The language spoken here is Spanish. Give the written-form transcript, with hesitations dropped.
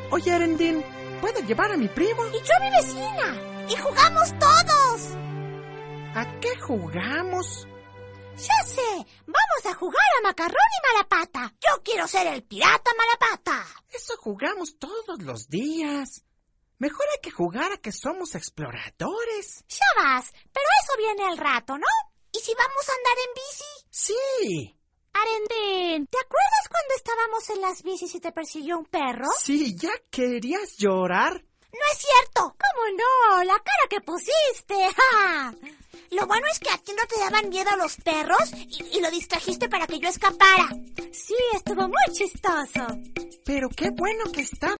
Oye, Arendín, ¿puedo llevar a mi primo? Y yo a mi vecina. Y jugamos todos. ¿A qué jugamos? Ya sé, vamos a jugar a Macarrón y Malapata. Yo quiero ser el pirata Malapata. Eso jugamos todos los días. Mejor hay que jugar a que somos exploradores. Ya vas, pero eso viene al rato, ¿no? ¿Y si vamos a andar en bici? Sí. Arendín, ¿te acuerdas cuando estábamos en las bicis y te persiguió un perro? Sí, ¿ya querías llorar? No es cierto. ¿Cómo no? La cara que pusiste. ¡Ja! Lo bueno es que a ti no te daban miedo los perros y lo distrajiste para que yo escapara. Sí, estuvo muy chistoso. Pero qué bueno que está